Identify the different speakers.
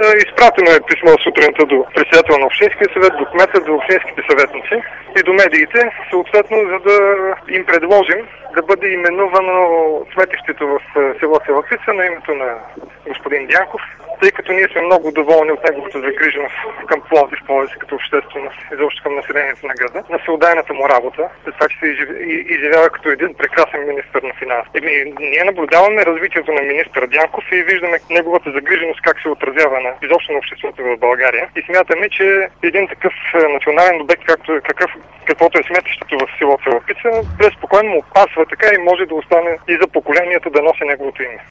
Speaker 1: Изпратено е писмо сутринта до председател на Общинския съвет, до кмета, до общинските съветници и до медиите, съответно, за да им предложим да бъде именувано сметището в село Селапица на името на господин Дянков, тъй като ние сме много доволни от неговата загриженост към Пловдив, повече като общественост, изобщо към населението на града, на всеотдайната му работа, за това, че се изявява като един прекрасен министър на финансите. Ние наблюдаваме развитието на министър Дянков и виждаме неговата загриженост как се отразява на изобщо на обществото в България. И смятаме, че един такъв национален обект, каквото е сметището в село Селапица, преспокойно му пасва така и може да остане и за поколенията да носи неговото име.